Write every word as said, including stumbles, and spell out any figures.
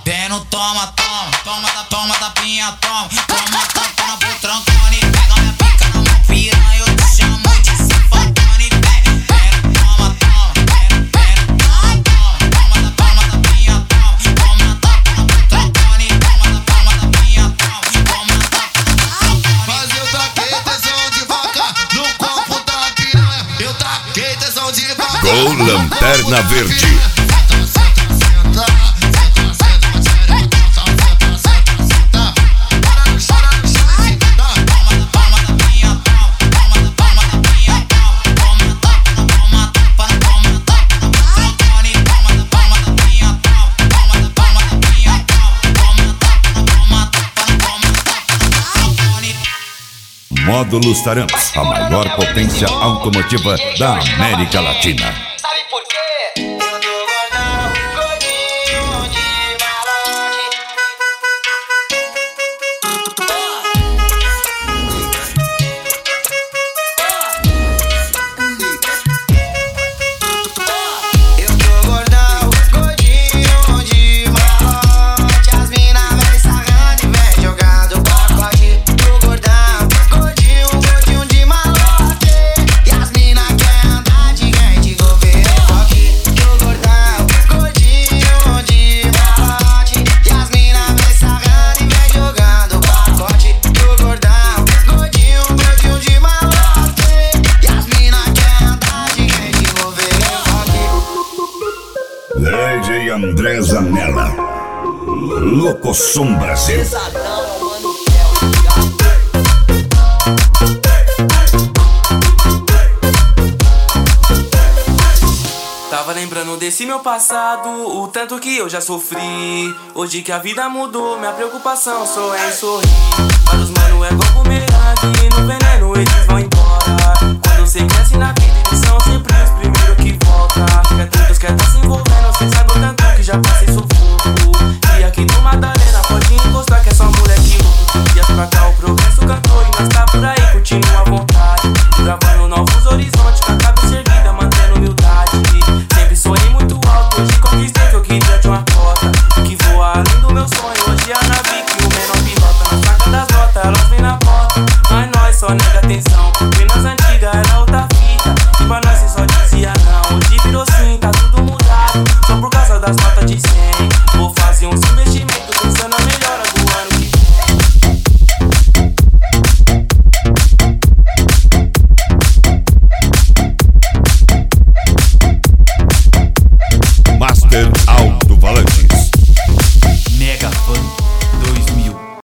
Vem no toma, toma, toma, toma, toma, tapinha, toma. Toma, toma pro trancone. Pega minha pica na mão, piranha. Eu te chamo de safadona e vem. Vem no toma, toma, vem, vem no toma, toma. Toma, toma, tapinha, toma. Toma, toma pro trancone. Toma, toma, tapinha, toma. Toma, toma pro trancone. Mas eu taquei tesão de vaca no corpo da piranha. Eu taquei tesão de vaca. Gol Lanterna Verde. Módulos Taran, a maior potência automotiva da América Latina. Sabe por quê? Eu tô gordão, gordinho de malote. Eu tô gordão, gordinho de malote. As mina vem sarrando e vem jogando pacote. Tô gordão, gordinho, gordinho de malote. E as mina quer andar de gente governo aqui. Tô gordão, gordinho de malote. E as mina vem sarrando e vem jogando pacote. Tô gordão, gordinho, gordinho de malote. E as mina quer andar de gente governo aqui. D J André Zanella, Locosom Brasil. Pesadão, mano, tava lembrando desse meu passado, o tanto que eu já sofri. Hoje que a vida mudou, minha preocupação só é em sorrir. Para os mano é igual bumerangue, no veneno eles vão embora. Quando você cresce na vida